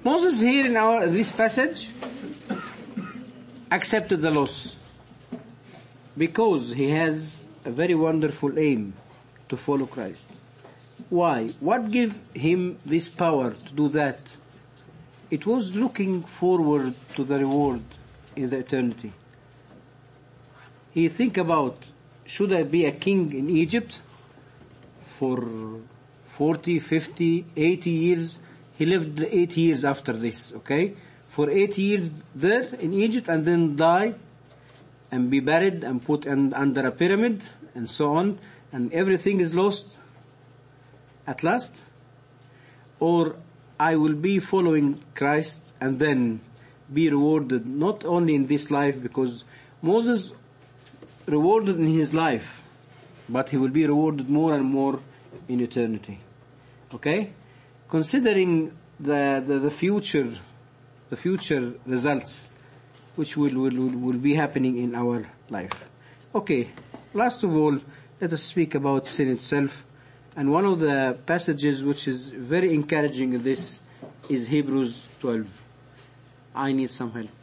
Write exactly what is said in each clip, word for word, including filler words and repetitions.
Moses here in our this passage accepted the loss because he has a very wonderful aim to follow Christ. Why? What gave him this power to do that? It was looking forward to the reward in the eternity. He think about, should I be a king in Egypt for forty, fifty, eighty years? He lived eight years after this, okay? For eight years there in Egypt and then die and be buried and put in, under a pyramid and so on, and everything is lost at last? Or I will be following Christ and then be rewarded not only in this life, because Moses rewarded in his life, but he will be rewarded more and more in eternity. Okay? Considering the, the, the future, the future results which will, will, will, will be happening in our life. Okay, last of all, let us speak about sin itself. And one of the passages which is very encouraging in this is Hebrews twelve. I need some help.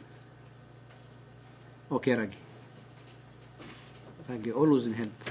Okay, Ragi. Ragi, always in help.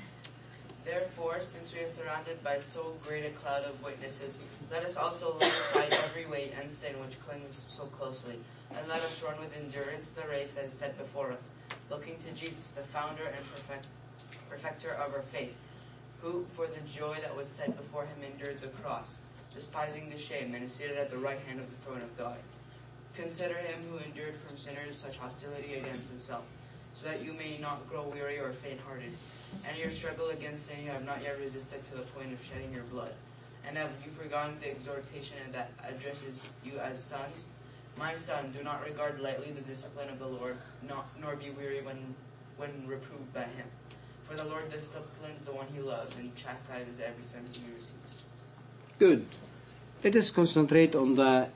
Therefore, since we are surrounded by so great a cloud of witnesses, let us also lay aside every weight and sin which clings so closely, and let us run with endurance the race that is set before us, looking to Jesus, the founder and perfect, perfecter of our faith, who, for the joy that was set before him, endured the cross, despising the shame, and is seated at the right hand of the throne of God. Consider him who endured from sinners such hostility against himself, so that you may not grow weary or faint-hearted. And in your struggle against sin you have not yet resisted to the point of shedding your blood. And have you forgotten the exhortation that addresses you as sons? My son, do not regard lightly the discipline of the Lord, not, nor be weary when, when reproved by him. For the Lord disciplines the one he loves, and chastises every son he receives. Good. Let us concentrate on the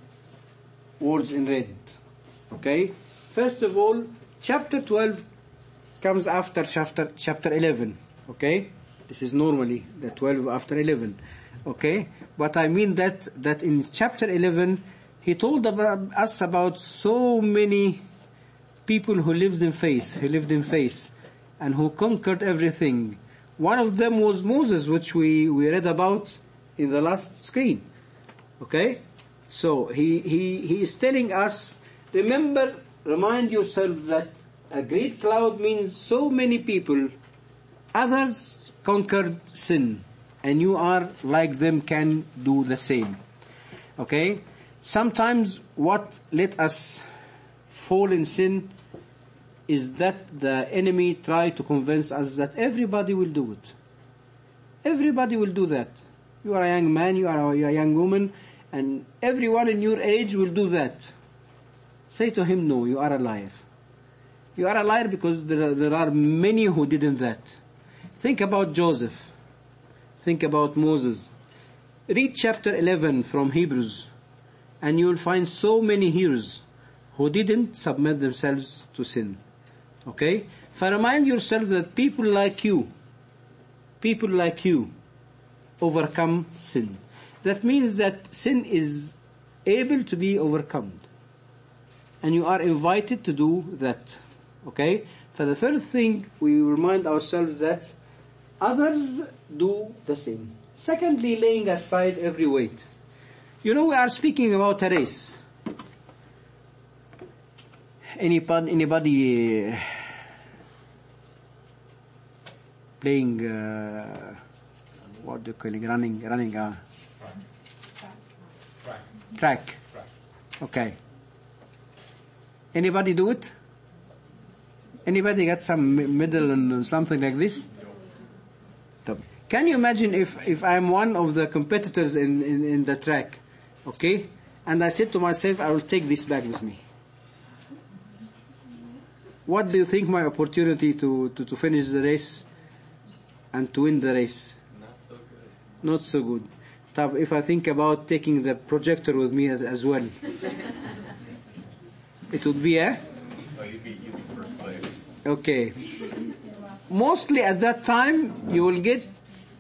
words in red. Okay? First of all, chapter twelve comes after chapter chapter eleven. Okay? This is normally the twelve after eleven. Okay? But I mean that that in chapter eleven he told about us about so many people who lived in faith, who lived in faith, and who conquered everything. One of them was Moses, which we, we read about in the last screen. Okay? So he, he, he is telling us, remember, remind yourself that a great cloud means so many people. Others conquered sin, and you are like them, can do the same. Okay? Sometimes what let us fall in sin is that the enemy try to convince us that everybody will do it. Everybody will do that. You are a young man, you are a young woman, and everyone in your age will do that. Say to him, no, you are a liar. You are a liar because there are, there are many who didn't that. Think about Joseph. Think about Moses. Read chapter eleven from Hebrews, and you will find so many heroes who didn't submit themselves to sin. Okay? So remind yourself that people like you, people like you, overcome sin. That means that sin is able to be overcome. And you are invited to do that. Okay? For the first thing, we remind ourselves that others do the same. Secondly, laying aside every weight. You know, we are speaking about a race. Anybody, anybody uh, playing, uh, what do you call it, running, running, uh, Track. track. Track. Okay. Anybody do it? Anybody got some medal and something like this? No. Can you imagine if, if I'm one of the competitors in, in, in the track, okay? And I said to myself, I will take this bag with me. What do you think my opportunity to, to, to finish the race and to win the race? Not so good. Not so good. Tab, if I think about taking the projector with me as, as well, it would be a? Oh, you'd be, you'd be first place. Okay. Mostly at that time, you will get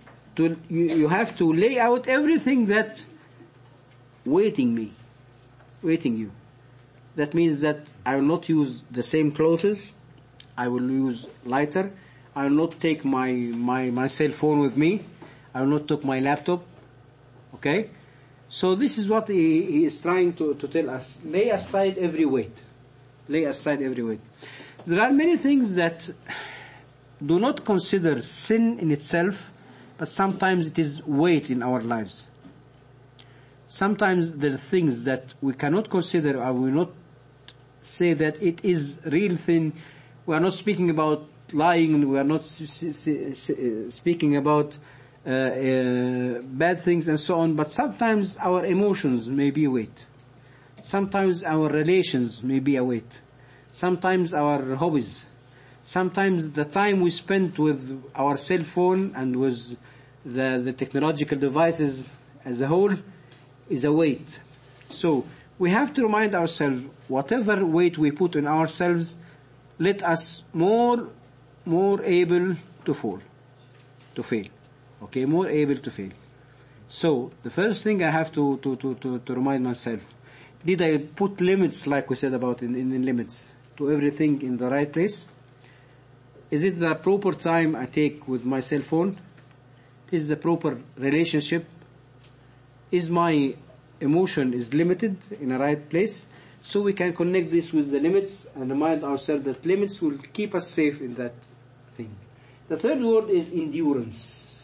to, you, you have to lay out everything that waiting me. waiting you. That means that I will not use the same clothes. I will use lighter. I will not take my, my, my cell phone with me. I will not take my laptop. Okay? So this is what he, he is trying to, to tell us. Lay aside every weight. Lay aside every weight. There are many things that do not consider sin in itself, but sometimes it is weight in our lives. Sometimes there are things that we cannot consider or we will not say that it is real thing. We are not speaking about lying. We are not speaking about uh, uh, bad things and so on. But sometimes our emotions may be a weight. Sometimes our relations may be a weight. Sometimes our hobbies. Sometimes the time we spend with our cell phone and with the, the technological devices as a whole is a weight. So we have to remind ourselves, whatever weight we put on ourselves, let us more, more able to fall, to fail. Okay, more able to fail. So the first thing I have to, to, to, to, to remind myself, did I put limits, like we said about in, in, in limits, to everything in the right place? Is it the proper time I take with my cell phone? Is the proper relationship? Is my emotion is limited in a right place? So we can connect this with the limits and remind ourselves that limits will keep us safe in that thing. The third word is endurance.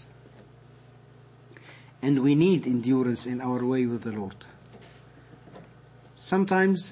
And we need endurance in our way with the Lord. Sometimes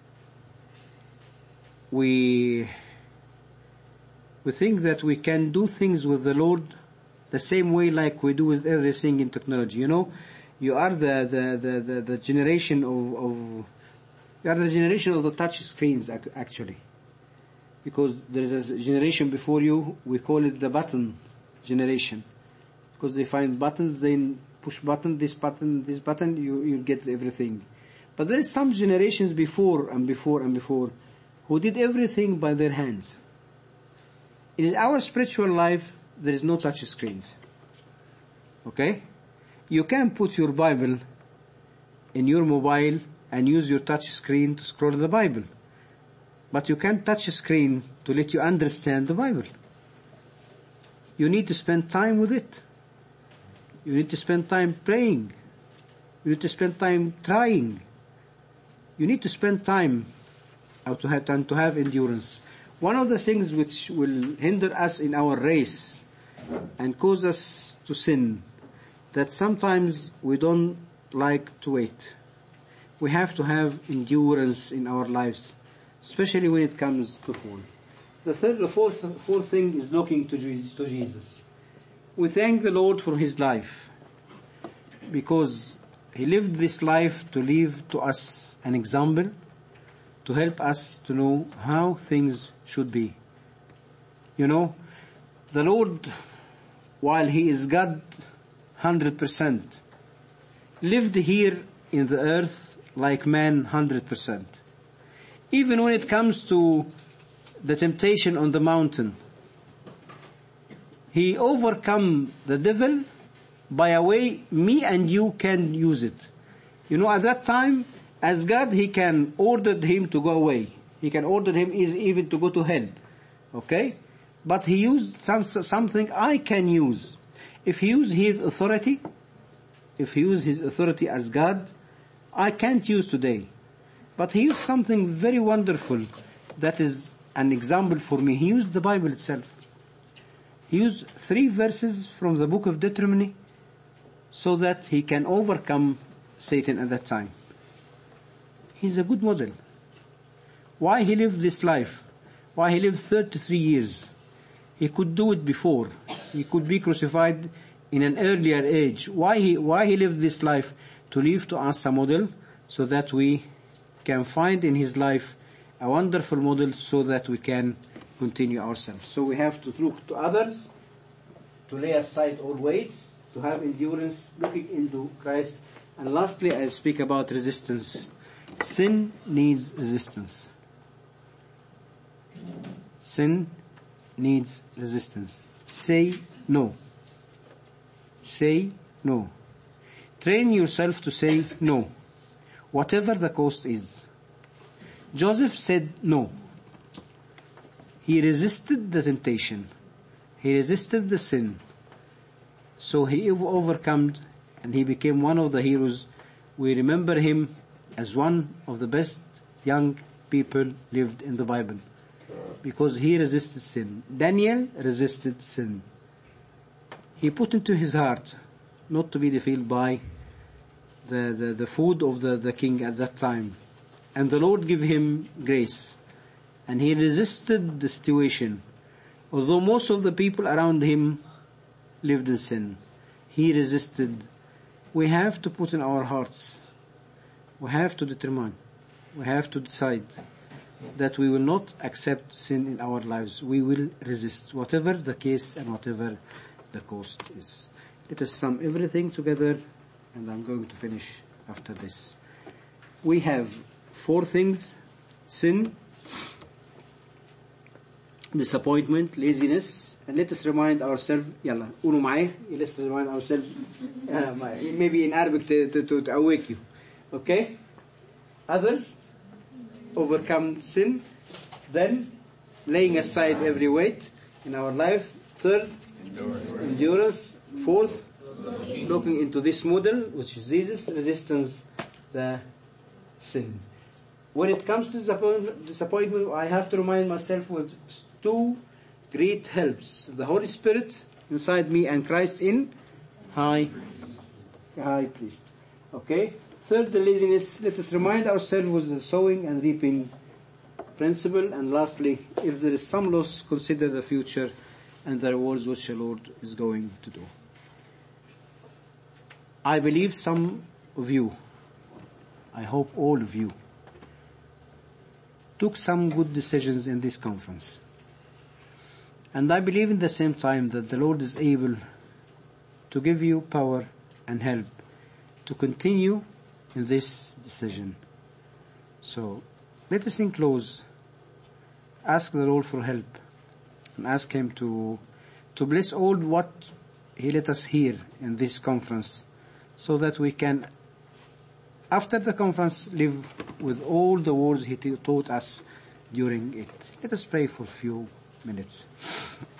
we we think that we can do things with the Lord the same way like we do with everything in technology. You know, you are the the the, the, the generation of, of you are the generation of the touch screens actually, because there is a generation before you. We call it the button generation, because they find buttons, then push button, this button, this button, you you get everything. But there is some generations before and before and before who did everything by their hands. In our spiritual life, there is no touch screens. Okay? You can put your Bible in your mobile and use your touch screen to scroll the Bible. But you can't touch a screen to let you understand the Bible. You need to spend time with it. You need to spend time praying. You need to spend time trying. You need to spend time how to have, and to have endurance. One of the things which will hinder us in our race and cause us to sin, that sometimes we don't like to wait. We have to have endurance in our lives, especially when it comes to fall. The third, the fourth, fourth thing is looking to Jesus, to Jesus. We thank the Lord for His life, because He lived this life to leave to us an example, to help us to know how things should be. You know, the Lord, while He is God one hundred percent, lived here in the earth like man one hundred percent. Even when it comes to the temptation on the mountain, He overcome the devil by a way me and you can use it. You know, at that time, as God, He can order him to go away. He can order him even to go to hell. Okay? But He used some, something I can use. If He used His authority, if He used His authority as God, I can't use today. But He used something very wonderful that is an example for me. He used the Bible itself. He used three verses from the book of Deuteronomy so that He can overcome Satan at that time. He's a good model. Why He lived this life? Why He lived thirty-three years? He could do it before. He could be crucified in an earlier age. Why He, why he lived this life? To leave to us a model so that we can find in His life a wonderful model so that we can continue ourselves. So we have to look to others, to lay aside all weights, to have endurance, looking into Christ. And lastly, I'll speak about resistance. Sin needs resistance. Sin needs resistance. Say no. Say no. Train yourself to say no. whatever the cost is. Joseph said no. He resisted the temptation. He resisted the sin. So he overcame and he became one of the heroes. We remember him as one of the best young people lived in the Bible because he resisted sin. Daniel resisted sin. He put into his heart not to be defeated by the, the, the food of the, the king at that time. And the Lord gave him grace. And he resisted the situation. Although most of the people around him lived in sin, he resisted. We have to put in our hearts, we have to determine, we have to decide that we will not accept sin in our lives. We will resist, whatever the case and whatever the cost is. Let us sum everything together, and I'm going to finish after this. We have four things: sin, disappointment, laziness, and let us remind ourselves, yalla, قولوا معايا, let's remind ourselves, uh, maybe in Arabic to, to, to awake you. Okay? Others, overcome sin. Then, laying aside every weight in our life. Third, endurance. endurance. Fourth, looking into this model, which is Jesus, resistance, the sin. When it comes to disappointment, disappointment, I have to remind myself with two great helps: the Holy Spirit inside me and Christ in high, high priest. Okay? Third, the laziness. Let us remind ourselves with the sowing and reaping principle. And lastly, if there is some loss, consider the future and the rewards which the Lord is going to do. I believe some of you, I hope all of you, took some good decisions in this conference. And I believe in the same time that the Lord is able to give you power and help to continue in this decision. So let us in close ask the Lord for help and ask Him to to bless all what He let us hear in this conference, so that we can, after the conference, live with all the words He taught us during it. Let us pray for a few minutes.